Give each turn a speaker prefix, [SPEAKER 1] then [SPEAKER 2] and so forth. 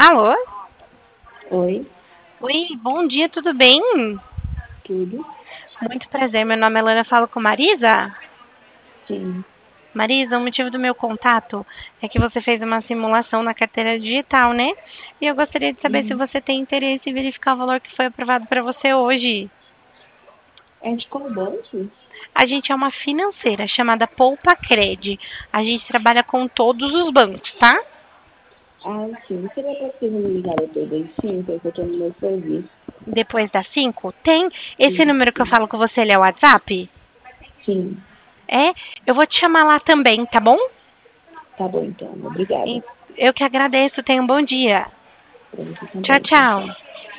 [SPEAKER 1] Alô?
[SPEAKER 2] Oi,
[SPEAKER 1] Oi, bom dia, tudo bem?
[SPEAKER 2] tudo?
[SPEAKER 1] Muito prazer, meu nome é Lana, falo com Marisa.
[SPEAKER 2] Sim.
[SPEAKER 1] Marisa, o motivo do meu contato é que você fez uma simulação na carteira digital, né? E eu gostaria de saber se
[SPEAKER 2] Uhum.
[SPEAKER 1] você tem interesse em verificar o valor que foi aprovado para você hoje.
[SPEAKER 2] É de qual banco?
[SPEAKER 1] A gente é uma financeira chamada Poupa Cred. A gente trabalha com todos os bancos, tá?
[SPEAKER 2] Ah, sim. Seria possível me ligar depois das 5, que eu tô no meu serviço.
[SPEAKER 1] Depois das 5, tem esse
[SPEAKER 2] Sim,
[SPEAKER 1] número que eu
[SPEAKER 2] sim.
[SPEAKER 1] falo com você, ele é o WhatsApp?
[SPEAKER 2] Sim.
[SPEAKER 1] É? Eu vou te chamar lá também, tá bom?
[SPEAKER 2] Tá bom, então. Obrigada.
[SPEAKER 1] Eu que agradeço, tenha um bom dia.
[SPEAKER 2] Pra você
[SPEAKER 1] Tchau,
[SPEAKER 2] também. Tchau,
[SPEAKER 1] tchau.
[SPEAKER 2] tchau.